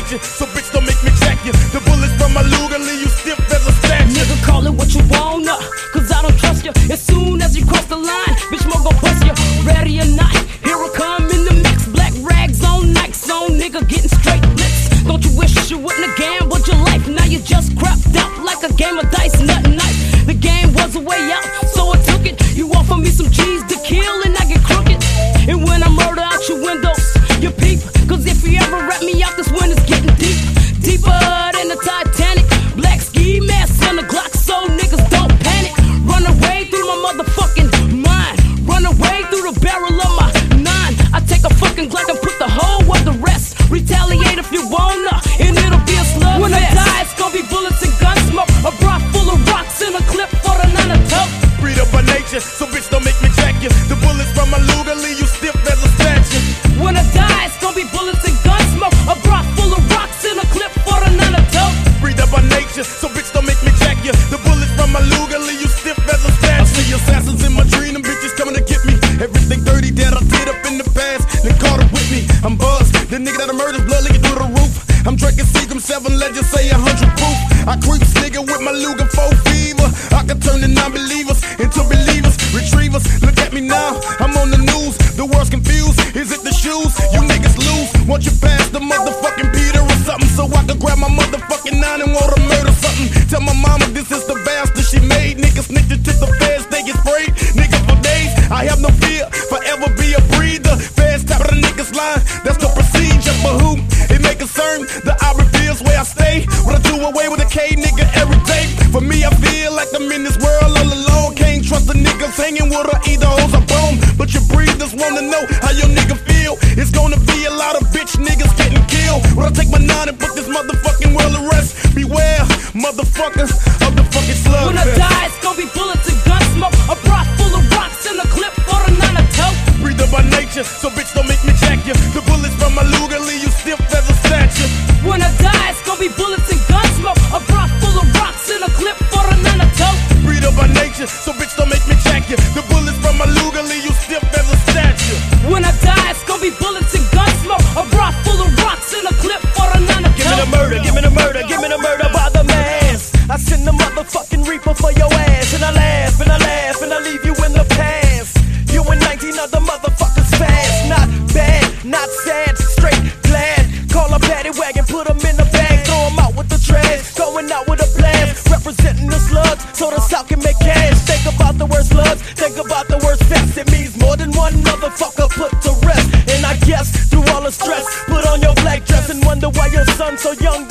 nature, so bitch don't make me jack you. The bullets from my Luger leave you stiff as a statue. Nigga, call it what you wanna, cause I don't trust you. As soon as you cross the line, bitch, mo gon' bust you. Ready or not, here I come in the mix. Black rags on, Nikes on, nigga getting straight licks. Don't you wish you wouldn't have gambled your life? Now you just crapped out like a game of dice, nothing nice. The game was a way out, so I took it. You offer me some cheese to kill and I get crooked. And when I murder out your windows, you peep. Cause if you ever rat me out, this one is getting deep. Deeper than the Titanic. Black ski mask and a Glock, so niggas don't panic. Run away through my motherfucking mind. Run away through the barrel of my 9. I take a fucking Glock and put the whole of the rest. Retaliate if you wanna, and it'll be a slug. When I die, it's gonna be bullets and gun smoke. A bra full of rocks and a clip for the 9 to tote. Breed up by nature, so bitch don't make me jack you. The bullets from my Luger leave you stiff as a statue. When I die, it's gonna be bullets and gun smoke. A bra full of rocks and a clip for the 9 to tote. Breed up by nature, so bitch don't make me jack you. The bullets from my Luger leave you stiff as a statue. I see assassins in my dream, them bitches coming to get me. Everything dirty that I did up in the past, they caught it with me. I'm buzzed, the nigga that I murdered, blood leaking through the roof. I'm drinking Seagram 7 Legends, say 100 proof. I creeps nigga with my Luger 4 fever. I can turn the non-believers into believers, retrievers. Look at me now, I'm on the news. The world's confused, is it the shoes? You niggas lose, won't you pass the motherfucking Peter or something, so I can grab my motherfucking 9 and wanna murder something. Tell my mama this is the bastard she made. Niggas snitching to the feds, they get sprayed. Nigga for days, I have no fear, forever be a breather. Feds tap the niggas line, that's the procedure. For who it may concern, the I reveals where I stay. When I do away with a K nigga every day. For me I feel like I'm in this world all alone. Can't trust the niggas hanging with her, either hoes or bone. But your breathers wanna know how your nigga feel. It's gonna be a lot of bitch niggas getting killed. When I take my 9 and put this motherfucking world to rest. Beware, motherfuckers of the fucking slug. When I die, it's gonna be bullets and gun smoke. A bra full of rocks and a clip for the 9 to tote. Breathe up by nature, so bitch don't make me jack you. The bullets from my Luger leave you stiff as a statue. When I die, it's gonna be bullets and gun smoke. A bra full of rocks and a clip for the 9 to tote. Breathe up by nature, so bitch don't make me jack you. The bullets from my Luger leave you stiff as a statue. When I die, it's gonna be bullets and gun smoke. A bra full of rocks and a clip for the 9 to tote. Give me the murder, give me the murder, give me the murder by the mass. I send the motherfucking reaper for your ass. And I laugh, and I laugh, and I leave you in the past. You and 19 other motherfuckers fast. Not bad, not sad, straight glad. Call a paddy wagon, put them in the bag. Throw them out with the trash, going out with a blast. Representing the slugs, so the South can make cash. Think about the worst slugs, think about the worst facts. It means more than one motherfucker put to rest. And I guess through all the stress, put on your black dress and wonder why your son so young